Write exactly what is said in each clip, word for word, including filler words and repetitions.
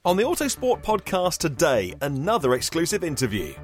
On the Autosport podcast today, another exclusive interview.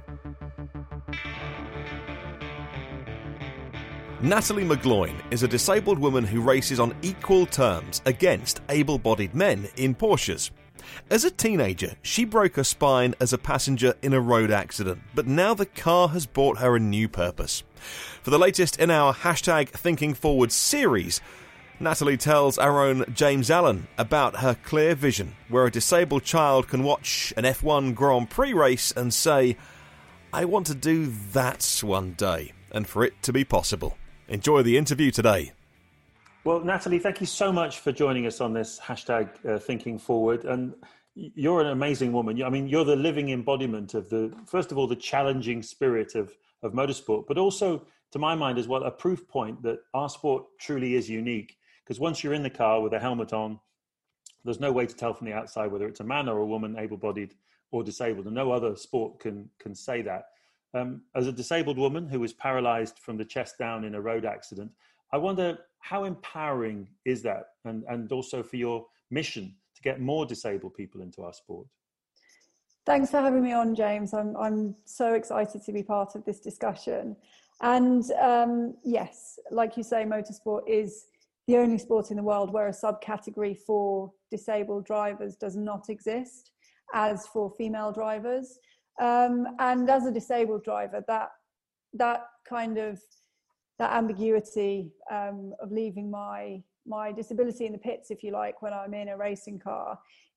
Natalie McGloin is a disabled woman who races on equal terms against able-bodied men in Porsches. As a teenager, she broke her spine as a passenger in a road accident, but now the car has brought her a new purpose. For the latest in our hashtag Thinking Forward series, Natalie tells our own James Allen about her clear vision, where a disabled child can watch an F one Grand Prix race and say, "I want to do that one day," and for it to be possible. Enjoy the interview today. Well, Natalie, thank you so much for joining us on this hashtag uh, Thinking Forward. And you're an amazing woman. I mean, you're the living embodiment of the, first of all, the challenging spirit of, of motorsport, but also, to my mind as well, a proof point that our sport truly is unique. Because once you're in the car with a helmet on, there's no way to tell from the outside whether it's a man or a woman, able-bodied or disabled. And no other sport can can say that. Um, as a disabled woman who was paralyzed from the chest down in a road accident, I wonder how empowering is that? And, and also for your mission to get more disabled people into our sport. Thanks for having me on, James. I'm, I'm so excited to be part of this discussion. And um, yes, like you say, motorsport is the only sport in the world where a subcategory for disabled drivers does not exist, as for female drivers. Um, and as a disabled driver, that that kind of that ambiguity um, of leaving my my disability in the pits, if you like, when I'm in a racing car,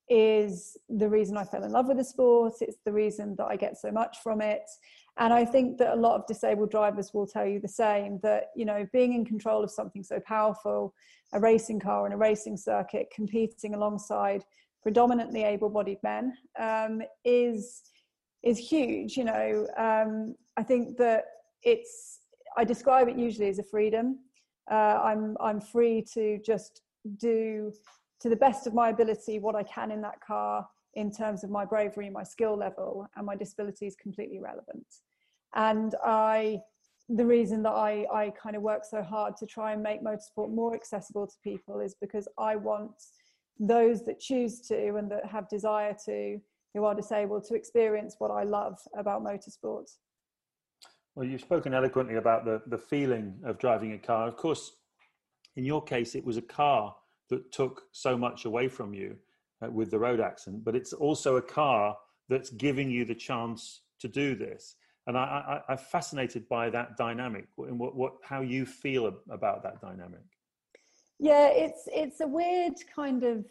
is the reason I fell in love with the sport. It's the reason that I get so much from it. And I think that a lot of disabled drivers will tell you the same, that, you know, being in control of something so powerful, a racing car and a racing circuit, competing alongside predominantly able-bodied men, um, is, is huge. You know, um, I think that it's, I describe it usually as a freedom. Uh, I'm, I'm free to just do, to the best of my ability, what I can in that car in terms of my bravery, my skill level, and my disability is completely irrelevant. And I, the reason that I, I kind of work so hard to try and make motorsport more accessible to people is because I want those that choose to and that have desire to, who are disabled, to experience what I love about motorsport. Well, you've spoken eloquently about the, the feeling of driving a car. Of course, in your case, it was a car that took so much away from you uh, with the road accident, but it's also a car that's giving you the chance to do this. And I, I, I'm fascinated by that dynamic and what, what, how you feel about that dynamic. Yeah, it's it's a weird kind of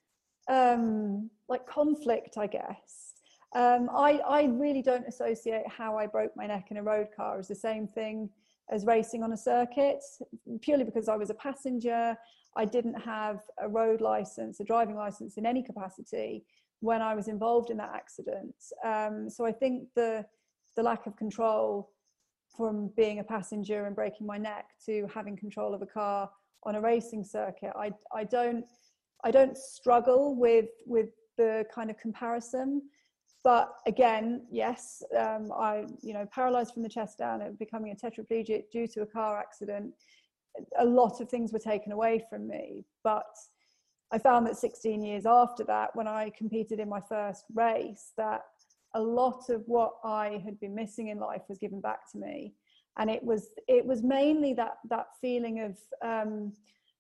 um, like conflict, I guess. Um, I, I really don't associate how I broke my neck in a road car as the same thing as racing on a circuit, purely because I was a passenger. I didn't have a road license, a driving license in any capacity when I was involved in that accident. Um, so I think the the lack of control from being a passenger and breaking my neck to having control of a car on a racing circuit, I I don't I don't struggle with with the kind of comparison. But again, yes, um, I you know paralyzed from the chest down and becoming a tetraplegic due to a car accident. A lot of things were taken away from me, but I found that sixteen years after that, when I competed in my first race, that a lot of what I had been missing in life was given back to me. And it was it was mainly that that feeling of um,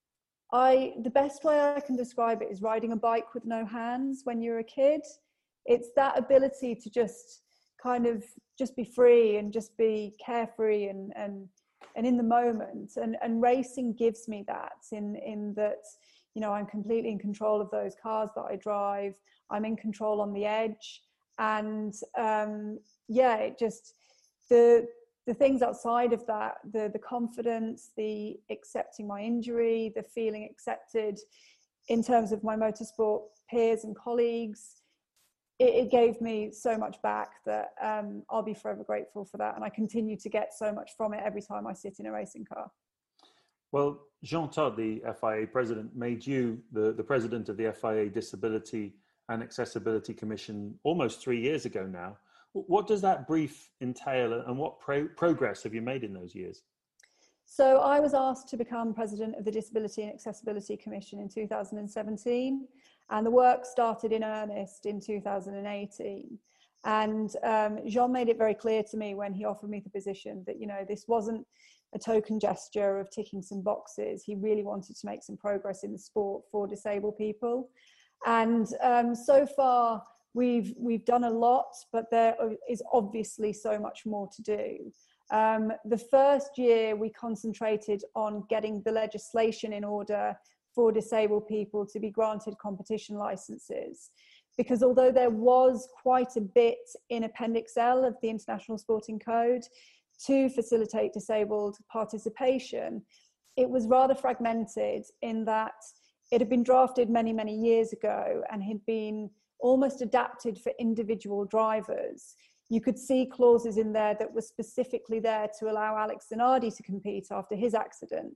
I the best way I can describe it is riding a bike with no hands when you're a kid. It's that ability to just kind of just be free and just be carefree and and and in the moment, and and racing gives me that in in that, you know, I'm completely in control of those cars that I drive. I'm in control on the edge, and um yeah it just the the things outside of that, the the confidence, the accepting my injury, the feeling accepted in terms of my motorsport peers and colleagues, it, it gave me so much back that um, I'll be forever grateful for that. And I continue to get so much from it every time I sit in a racing car. Well, Jean Todt, the F I A president, made you the, the president of the F I A Disability and Accessibility Commission almost three years ago now. What does that brief entail, and what pro- progress have you made in those years? So I was asked to become president of the Disability and Accessibility Commission in two thousand seventeen. And the work started in earnest in two thousand eighteen. And um, Jean made it very clear to me when he offered me the position that, you know, this wasn't a token gesture of ticking some boxes. He really wanted to make some progress in the sport for disabled people. And um, so far, we've we've done a lot, but there is obviously so much more to do. Um, the first year, we concentrated on getting the legislation in order for disabled people to be granted competition licenses. Because although there was quite a bit in Appendix L of the International Sporting Code to facilitate disabled participation, it was rather fragmented in that it had been drafted many, many years ago and had been almost adapted for individual drivers. You could see clauses in there that were specifically there to allow Alex Zanardi to compete after his accident.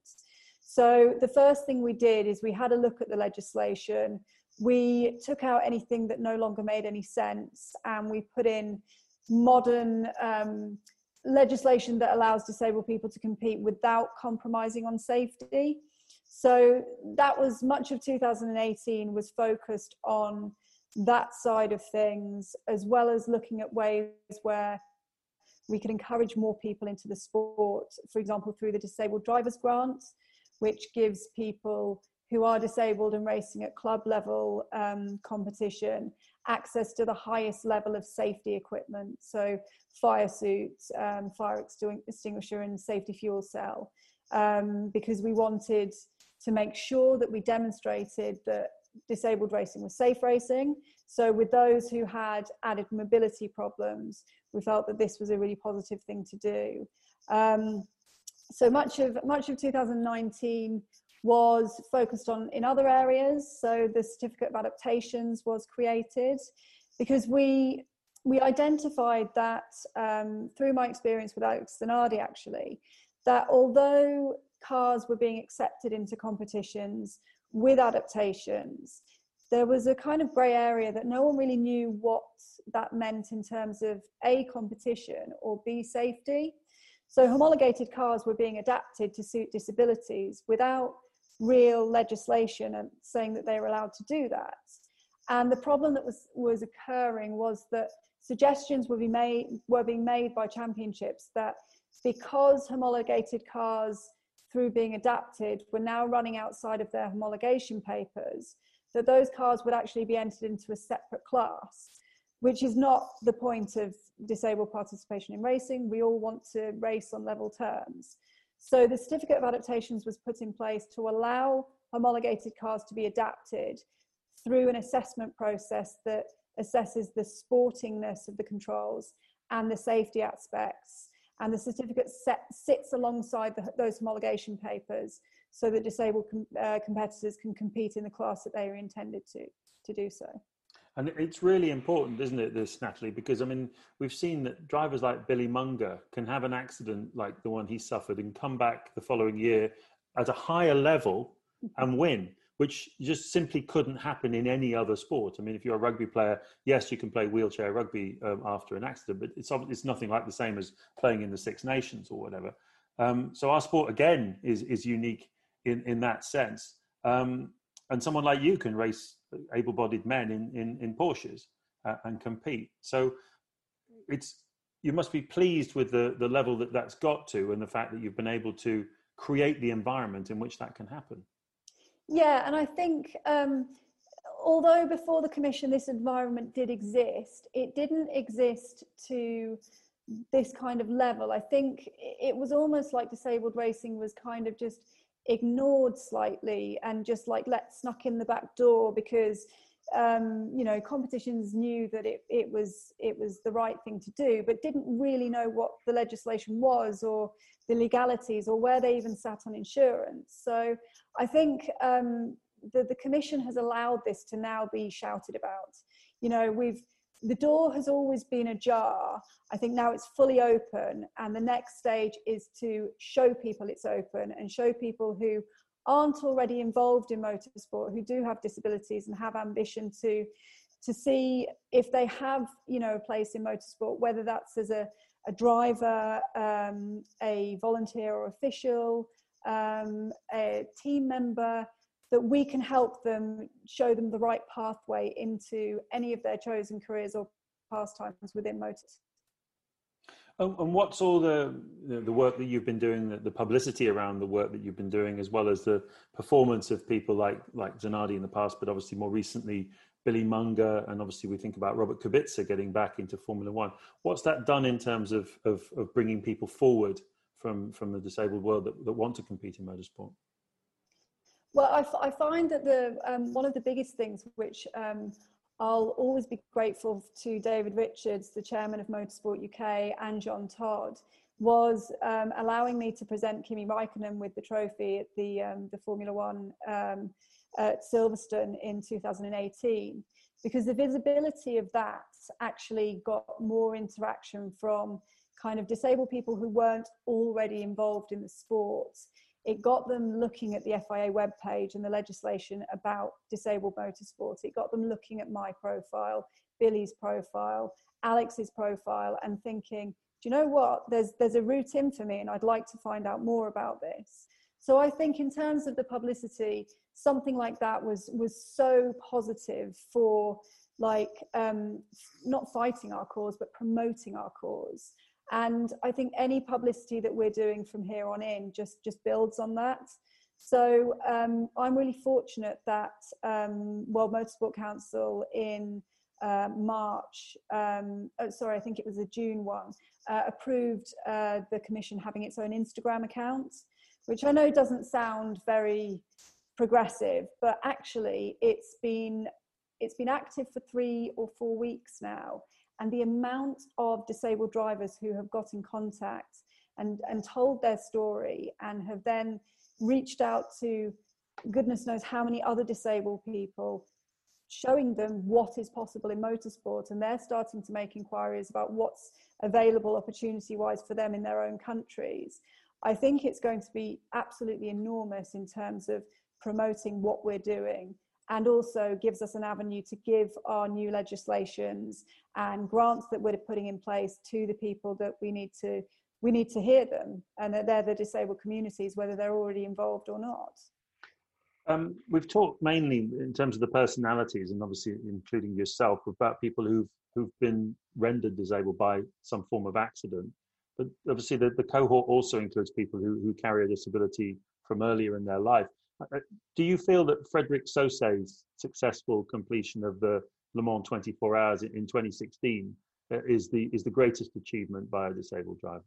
So the first thing we did is we had a look at the legislation. We took out anything that no longer made any sense, and we put in modern um, legislation that allows disabled people to compete without compromising on safety. So that was much of two thousand eighteen was focused on that side of things, as well as looking at ways where we could encourage more people into the sport, for example, through the Disabled Drivers Grant, which gives people who are disabled and racing at club level um, competition access to the highest level of safety equipment. So fire suits, um, fire extinguisher and safety fuel cell, um, because we wanted to make sure that we demonstrated that disabled racing was safe racing. So with those who had added mobility problems, we felt that this was a really positive thing to do. Um, so much of, much of two thousand nineteen was focused on in other areas. So the certificate of adaptations was created because we we identified that um, through my experience with Alex Zanardi actually, that although cars were being accepted into competitions with adaptations, there was a kind of grey area that no one really knew what that meant in terms of A, competition, or B, safety. So homologated cars were being adapted to suit disabilities without real legislation and saying that they were allowed to do that. And the problem that was, was occurring was that suggestions were, be made, were being made by championships that because homologated cars through being adapted were now running outside of their homologation papers, that those cars would actually be entered into a separate class, which is not the point of disabled participation in racing. We all want to race on level terms. So the certificate of adaptations was put in place to allow homologated cars to be adapted through an assessment process that assesses the sportingness of the controls and the safety aspects. And the certificate set, sits alongside the, those homologation papers so that disabled com, uh, competitors can compete in the class that they are intended to, to do so. And it's really important, isn't it, this, Natalie? Because, I mean, we've seen that drivers like Billy Munger can have an accident like the one he suffered and come back the following year at a higher level and win, which just simply couldn't happen in any other sport. I mean, if you're a rugby player, yes, you can play wheelchair rugby um, after an accident, but it's, it's nothing like the same as playing in the Six Nations or whatever. Um, so our sport, again, is, is unique in, in that sense. Um, and someone like you can race able-bodied men in, in, in Porsches uh, and compete. So it's, you must be pleased with the, the level that that's got to and the fact that you've been able to create the environment in which that can happen. Yeah, and I think um, although before the Commission this environment did exist, it didn't exist to this kind of level. I think it was almost like disabled racing was kind of just ignored slightly and just like let snuck in the back door because um, you know, competitions knew that it, it was it was the right thing to do, but didn't really know what the legislation was or the legalities or where they even sat on insurance. So I think um, the, the Commission has allowed this to now be shouted about. You know, we've the door has always been ajar. I think now it's fully open, and the next stage is to show people it's open and show people who aren't already involved in motorsport, who do have disabilities and have ambition to to see if they have, you know, a place in motorsport, whether that's as a, a driver, um, a volunteer or official, um, a team member, that we can help them, show them the right pathway into any of their chosen careers or pastimes within motors. Um, and what's all the, the the work that you've been doing, the, the publicity around the work that you've been doing, as well as the performance of people like like Zanardi in the past, but obviously more recently Billy Munger, and obviously we think about Robert Kubica getting back into Formula One. What's that done in terms of of, of bringing people forward from from the disabled world that, that want to compete in motorsport? Well, I, f- I find that the um, one of the biggest things which um, I'll always be grateful to David Richards, the chairman of Motorsport U K, and John Todd, was um, allowing me to present Kimi Raikkonen with the trophy at the um, the Formula One um, at Silverstone in two thousand eighteen, because the visibility of that actually got more interaction from kind of disabled people who weren't already involved in the sport. It got them looking at the F I A webpage and the legislation about disabled motorsport. It got them looking at my profile, Billy's profile, Alex's profile, and thinking, do you know what? There's there's a route in for me, and I'd like to find out more about this. So I think in terms of the publicity, something like that was was so positive for like um, not fighting our cause, but promoting our cause. And I think any publicity that we're doing from here on in just, just builds on that. So um, I'm really fortunate that um, World Motorsport Council in uh, March, um, oh, sorry, I think it was a June one, uh, approved uh, the Commission having its own Instagram account, which I know doesn't sound very progressive, but actually it's been, it's been active for three or four weeks now. And the amount of disabled drivers who have got in contact and, and told their story and have then reached out to goodness knows how many other disabled people, showing them what is possible in motorsport. And they're starting to make inquiries about what's available opportunity-wise for them in their own countries. I think it's going to be absolutely enormous in terms of promoting what we're doing, and also gives us an avenue to give our new legislations and grants that we're putting in place to the people that we need to we need to hear them, and that they're the disabled communities, whether they're already involved or not. Um, we've talked mainly in terms of the personalities, and obviously including yourself, about people who've who've been rendered disabled by some form of accident. But obviously the, the cohort also includes people who, who carry a disability from earlier in their life. Do you feel that Frédéric Saussa's successful completion of the Le Mans twenty-four hours in twenty sixteen is the is the greatest achievement by a disabled driver?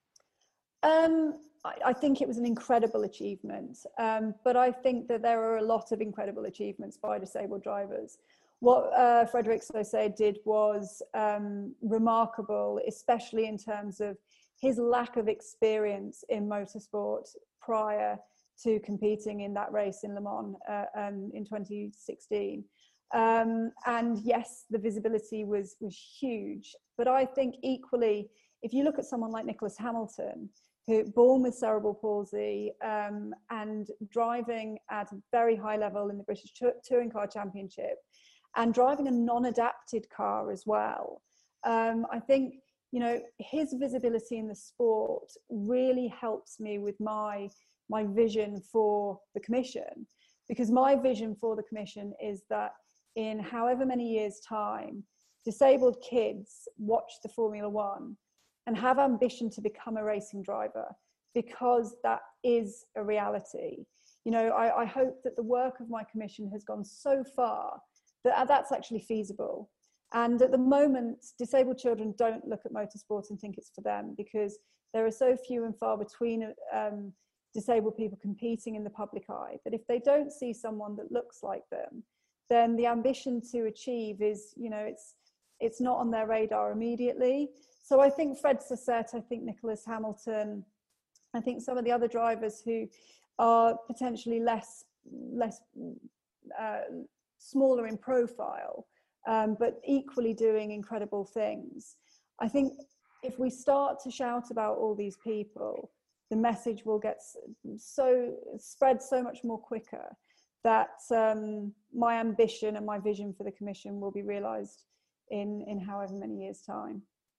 Um, I, I think it was an incredible achievement, um, but I think that there are a lot of incredible achievements by disabled drivers. What uh, Frédéric Saussa did was um, remarkable, especially in terms of his lack of experience in motorsport prior to competing in that race in Le Mans uh, um, in twenty sixteen. Um, and yes, the visibility was, was huge. But I think equally, if you look at someone like Nicholas Hamilton, who born with cerebral palsy um, and driving at a very high level in the British Touring Car Championship, and driving a non-adapted car as well, um, I think, you know, his visibility in the sport really helps me with my my vision for the Commission, because my vision for the Commission is that in however many years' time, disabled kids watch the Formula One and have ambition to become a racing driver, because that is a reality. You know, I, I hope that the work of my Commission has gone so far that that's actually feasible. And at the moment, disabled children don't look at motorsport and think it's for them, because there are so few and far between um, disabled people competing in the public eye, that if they don't see someone that looks like them, then the ambition to achieve is, you know, it's it's not on their radar immediately. So I think Fred Sausset, I think Nicholas Hamilton, I think some of the other drivers who are potentially less less uh, smaller in profile, um, but equally doing incredible things. I think if we start to shout about all these people, the message will get so spread so much more quicker, that um, my ambition and my vision for the Commission will be realised in in however many years' time.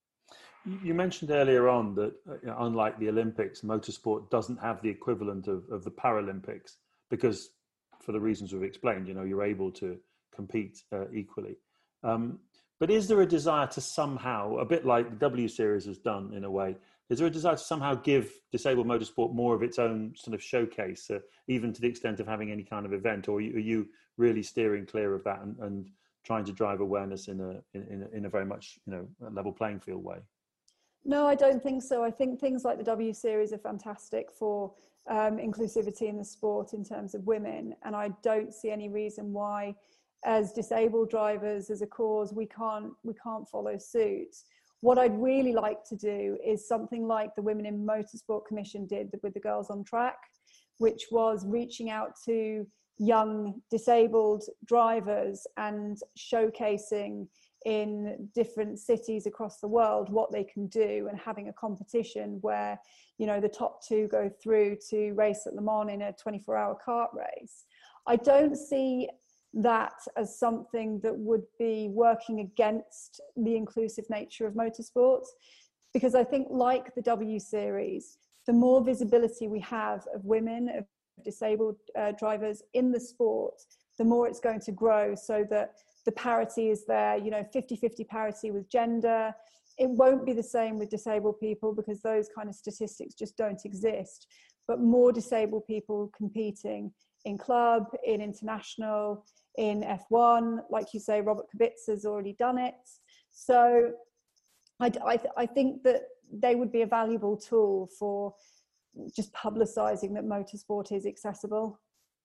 You mentioned earlier on that, uh, unlike the Olympics, motorsport doesn't have the equivalent of, of the Paralympics, because for the reasons we've explained, you know, you're able to compete uh, equally. Um, but is there a desire to somehow, a bit like the W Series has done in a way, is there a desire to somehow give disabled motorsport more of its own sort of showcase, uh, even to the extent of having any kind of event, or are you, are you really steering clear of that and, and trying to drive awareness in a in a, in a very much, you know, level playing field way? No, I don't think so. I think things like the W Series are fantastic for um, inclusivity in the sport in terms of women, and I don't see any reason why, as disabled drivers, as a cause, we can't we can't follow suit. What I'd really like to do is something like the Women in Motorsport Commission did with the Girls on Track, which was reaching out to young disabled drivers and showcasing in different cities across the world what they can do, and having a competition where, you know, the top two go through to race at Le Mans in a twenty-four hour kart race. I don't see that as something that would be working against the inclusive nature of motorsports, because I think, like the W Series, the more visibility we have of women, of disabled uh, drivers in the sport, the more it's going to grow, so that the parity is there, you know, fifty fifty parity with gender. It won't be the same with disabled people because those kind of statistics just don't exist, but more disabled people competing in club, in international, in F one. Like you say, Robert Kubica's already done it. So I, I, I think that they would be a valuable tool for just publicising that motorsport is accessible.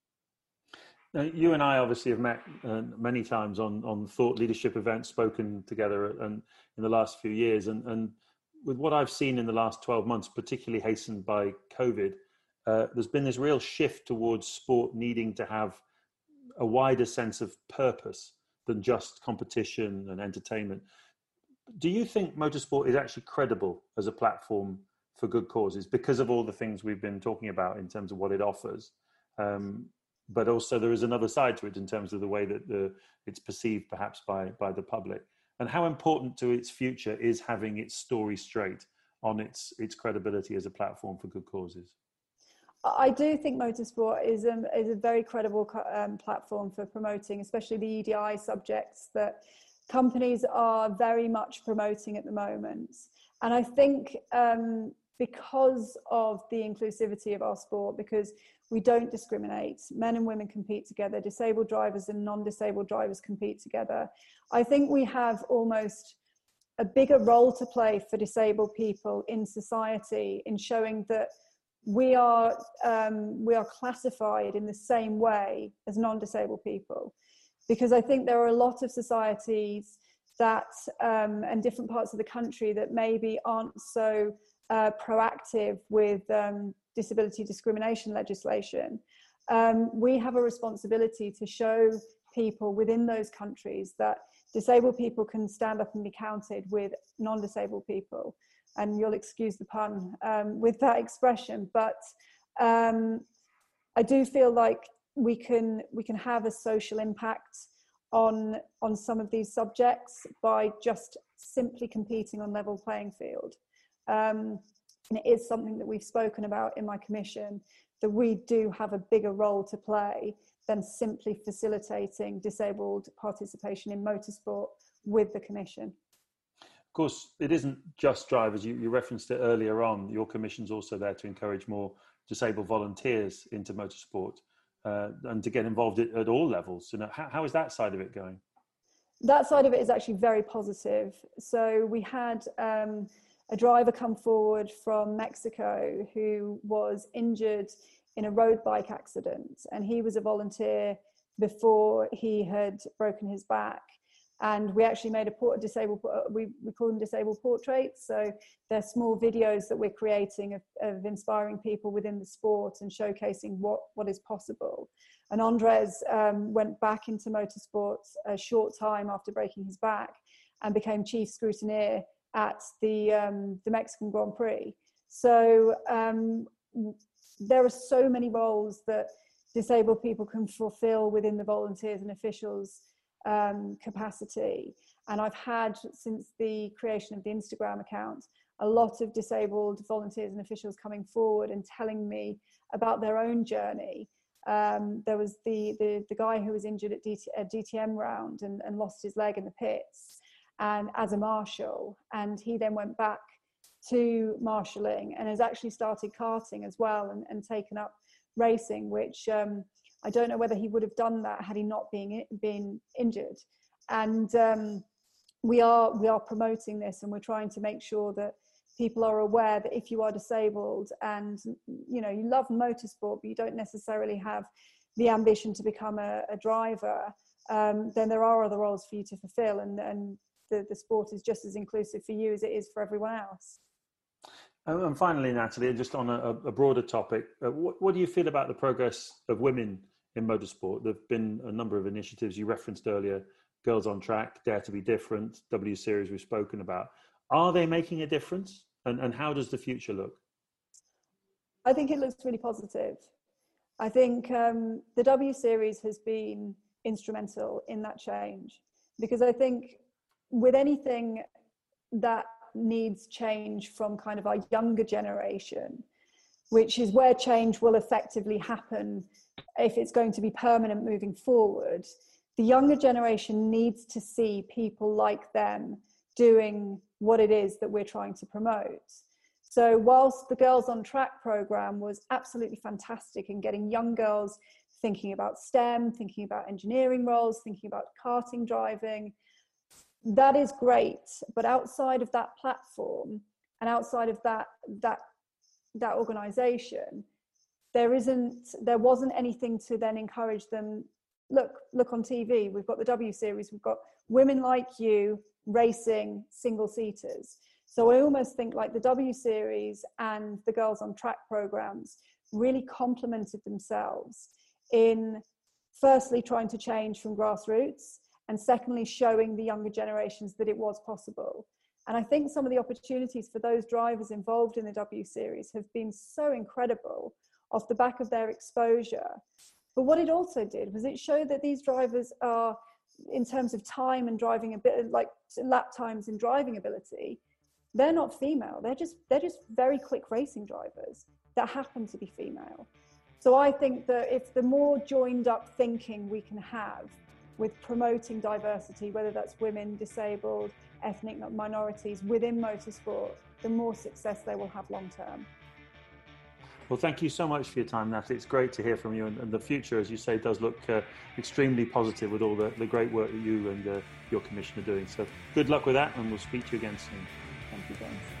Now, you and I obviously have met uh, many times on, on thought leadership events, spoken together and in the last few years. And, and with what I've seen in the last twelve months, particularly hastened by COVID, uh, there's been this real shift towards sport needing to have a wider sense of purpose than just competition and entertainment. Do you think motorsport is actually credible as a platform for good causes because of all the things we've been talking about in terms of what it offers? Um, but also there is another side to it in terms of the way that the, it's perceived perhaps by, by the public, and how important to its future is having its story straight on its, its credibility as a platform for good causes. I do think motorsport is a, is a very credible um, platform for promoting, especially the E D I subjects that companies are very much promoting at the moment. And I think um, because of the inclusivity of our sport, because we don't discriminate, men and women compete together, disabled drivers and non-disabled drivers compete together, I think we have almost a bigger role to play for disabled people in society, in showing that we are um, we are classified in the same way as non-disabled people. Because I think there are a lot of societies that um, and different parts of the country that maybe aren't so uh, proactive with um, disability discrimination legislation. Um, we have a responsibility to show people within those countries that disabled people can stand up and be counted with non-disabled people. And you'll excuse the pun um, with that expression, but um, I do feel like we can we can have a social impact on on some of these subjects by just simply competing on level playing field. Um, and it is something that we've spoken about in my commission, that we do have a bigger role to play than simply facilitating disabled participation in motorsport with the commission. Of course, it isn't just drivers. You, you referenced it earlier on. Your commission's also there to encourage more disabled volunteers into motorsport uh, and to get involved at, at all levels. You know, how, how is that side of it going? That side of it is actually very positive. So we had um, a driver come forward from Mexico who was injured in a road bike accident, and he was a volunteer before he had broken his back. And we actually made a port disabled, we, we call them disabled portraits. So they're small videos that we're creating of, of inspiring people within the sport and showcasing what, what is possible. And Andres um, went back into motorsport a short time after breaking his back and became chief scrutineer at the, um, the Mexican Grand Prix. So um, there are so many roles that disabled people can fulfill within the volunteers and officials um, capacity. And I've had, since the creation of the Instagram account, a lot of disabled volunteers and officials coming forward and telling me about their own journey. Um, there was the, the the guy who was injured at D T, a D T M round and, and lost his leg in the pits, and as a marshal, and he then went back to marshalling and has actually started karting as well, and, and taken up racing, which um, I don't know whether he would have done that had he not been been injured. And um, we are we are promoting this, and we're trying to make sure that people are aware that if you are disabled and you know you love motorsport but you don't necessarily have the ambition to become a, a driver, um, then there are other roles for you to fulfill, and, and the, the sport is just as inclusive for you as it is for everyone else. And finally, Natalie, just on a, a broader topic, uh, what, what do you feel about the progress of women in motorsport? There have been a number of initiatives you referenced earlier: Girls on Track, Dare to be Different, W Series we've spoken about. Are they making a difference? And, and how does the future look? I think it looks really positive. I think um, the W Series has been instrumental in that change, because I think with anything that needs change from kind of our younger generation, which is where change will effectively happen if it's going to be permanent moving forward, the younger generation needs to see people like them doing what it is that we're trying to promote. So whilst the Girls on Track program was absolutely fantastic in getting young girls thinking about STEM, thinking about engineering roles, thinking about karting driving, that is great. But outside of that platform and outside of that that that organization, there isn't there wasn't anything to then encourage them. Look, look on T V, we've got the W Series, we've got women like you racing single seaters. So I almost think like the W Series and the Girls on Track programs really complemented themselves in firstly trying to change from grassroots, and secondly showing the younger generations that it was possible. And I think some of the opportunities for those drivers involved in the W Series have been so incredible off the back of their exposure. But what it also did was it showed that these drivers are, in terms of time and driving a bit, like lap times and driving ability, they're not female. They're just they're just very quick racing drivers that happen to be female. So I think that if the more joined up thinking we can have with promoting diversity, whether that's women, disabled, ethnic minorities within motorsport, the more success they will have long term. Well, thank you so much for your time, Natalie. It's great to hear from you, and, and the future, as you say, does look uh, extremely positive with all the, the great work that you and uh, your commission are doing. So good luck with that, and we'll speak to you again soon. Thank you, James.